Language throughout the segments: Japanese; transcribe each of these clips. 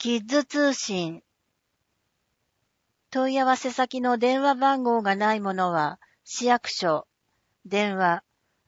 キッズ通信。問い合わせ先の電話番号がないものは、市役所、電話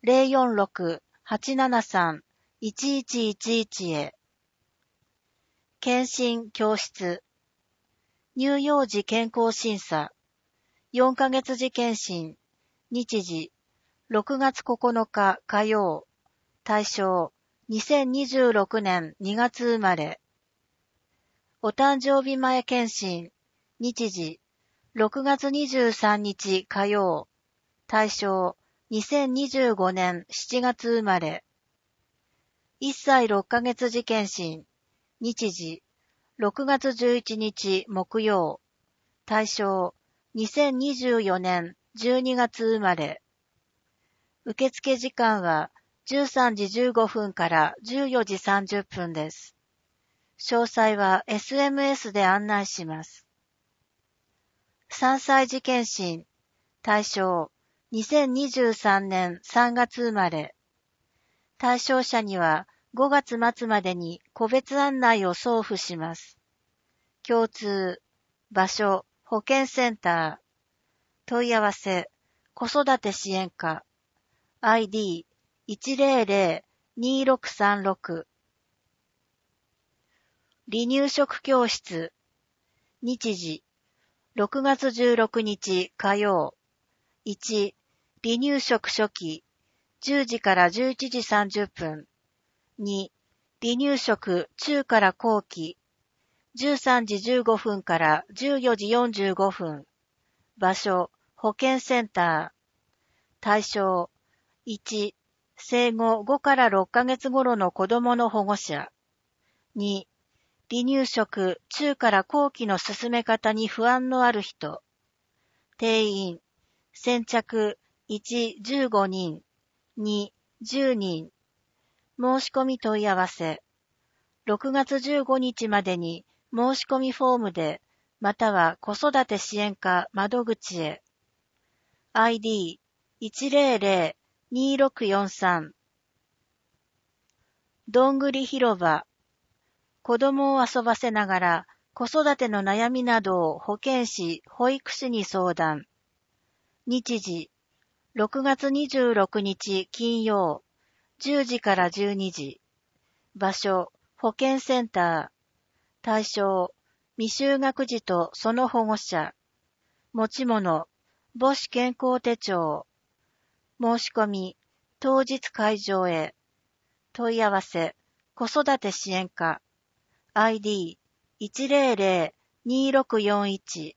046-873-1111 へ。検診教室。乳幼児健康審査。4ヶ月次検診。日時、6月9日火曜。対象、2026年2月生まれ。お誕生日前検診。日時、6月23日火曜。対象、2025年7月生まれ。1歳6ヶ月次検診。日時、6月11日木曜。対象、2024年12月生まれ。受付時間は13時15分から14時30分です。詳細は SMS で案内します。3歳児検診。対象、2023年3月生まれ。対象者には5月末までに個別案内を送付します。共通、場所、保健センター。問い合わせ、子育て支援課。ID100-2636。離乳食教室。日時、6月16日火曜。1、離乳食初期、10時から11時30分。2、離乳食中から後期、13時15分から14時45分。場所、保健センター。対象、1、生後5から6ヶ月頃の子供の保護者。2、離乳食中から後期の進め方に不安のある人。定員、先着1、15人、2、10人。申し込み問い合わせ。6月15日までに申し込みフォームで、または子育て支援課窓口へ。ID100-2643。どんぐり広場。子供を遊ばせながら子育ての悩みなどを保健師、保育士に相談。日時、6月26日金曜、10時から12時。場所、保健センター。対象、未就学児とその保護者。持ち物、母子健康手帳。申し込み、当日会場へ。問い合わせ、子育て支援課。ID100-2641。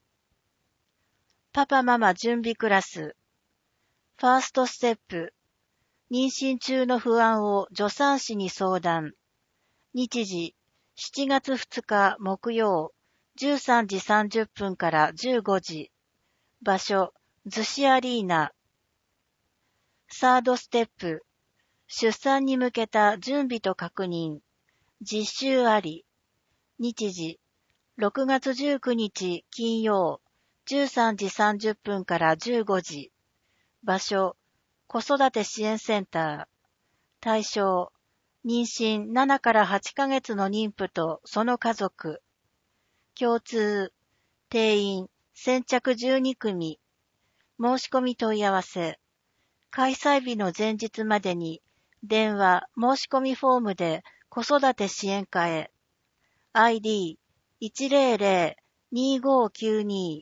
パパママ準備クラス。ファーストステップ。妊娠中の不安を助産師に相談。日時、7月2日木曜、13時30分から15時。場所、逗子アリーナ。サードステップ。出産に向けた準備と確認。実習あり。日時、6月19日金曜、13時30分から15時。場所、子育て支援センター。対象、妊娠7から8ヶ月の妊婦とその家族。共通、定員、先着12組。申し込み問い合わせ。開催日の前日までに、電話、申し込みフォームで子育て支援課へ。ID100-2592。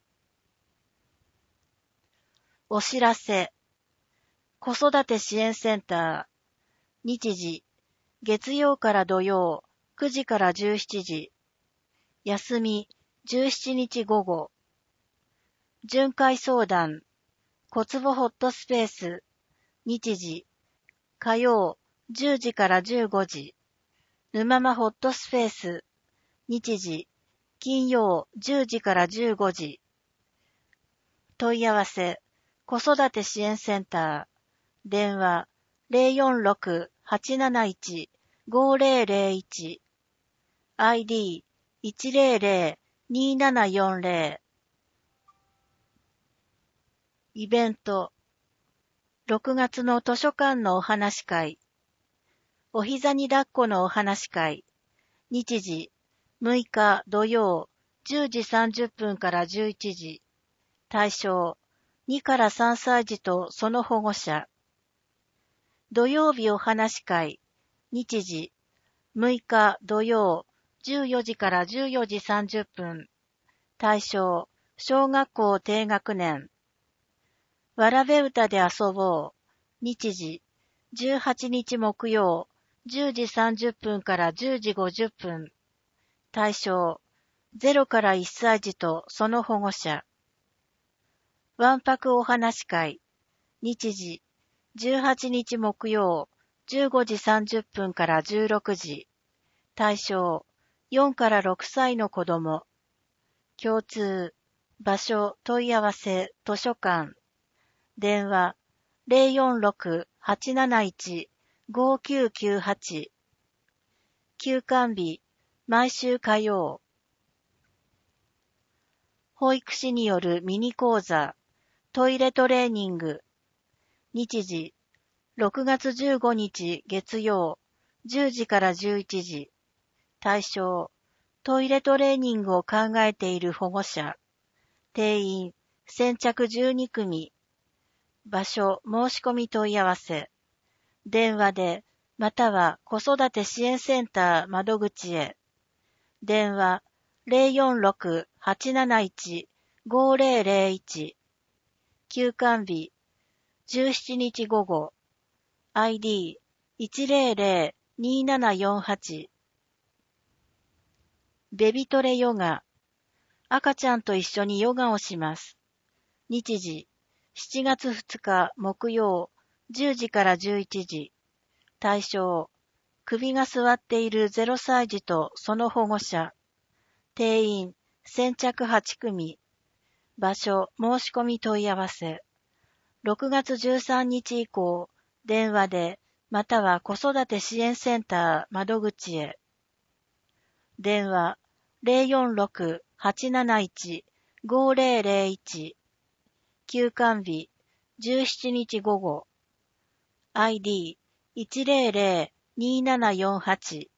お知らせ。子育て支援センター。日時、月曜から土曜、9時から17時。休み、17日午後。巡回相談。小坪ホットスペース。日時、火曜、10時から15時。沼間ホットスペース。日時、金曜、10時から15時。問い合わせ、子育て支援センター。電話、046-871-5001。ID100-2740。イベント。6月の図書館のお話会。お膝に抱っこのお話会。日時、 6日土曜10時30分から11時。対象2から3歳児とその保護者。土曜日お話し会。日時6日土曜14時から14時30分。対象小学校低学年。わらべ歌で遊ぼう。日時18日木曜10時30分から10時50分。対象0から1歳児とその保護者。わんぱくお話会。日時18日木曜15時30分から16時。対象4から6歳の子供。共通場所問い合わせ図書館。電話046-871-5998。休館日毎週火曜。保育士によるミニ講座トイレトレーニング。日時6月15日月曜10時から11時。対象トイレトレーニングを考えている保護者。定員先着12組。場所申し込み問い合わせ。電話でまたは子育て支援センター窓口へ。電話046-871-5001。休館日17日午後。ID1002748。ベビトレヨガ。赤ちゃんと一緒にヨガをします。日時7月2日木曜10時から11時。対象首が座っている0歳児とその保護者。定員先着8組。場所申し込み問い合わせ。6月13日以降電話でまたは子育て支援センター窓口へ。電話046-871-5001。休館日17日午後。ID1002748。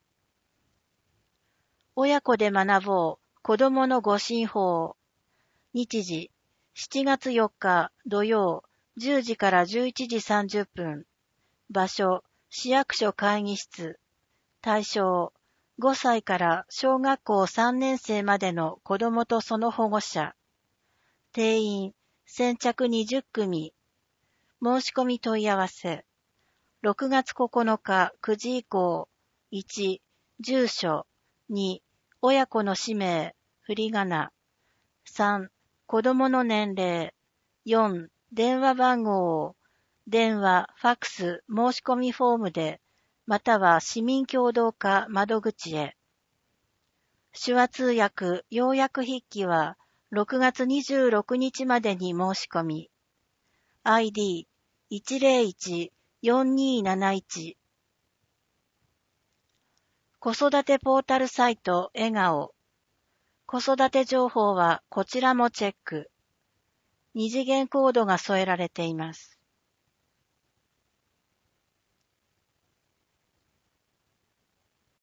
親子で学ぼう子供の護身法。日時7月4日土曜10時から11時30分。場所市役所会議室。対象5歳から小学校3年生までの子供とその保護者。定員先着20組。申し込み問い合わせ。6月9日9時以降。1、住所。2、親子の氏名、振り仮名。3、子供の年齢。4、電話番号を。電話、ファックス、申し込みフォームで、または市民協働課窓口へ。手話通訳、要約筆記は6月26日までに申し込み。ID101-4271。子育てポータルサイト笑顔。子育て情報はこちらもチェック。二次元コードが添えられています。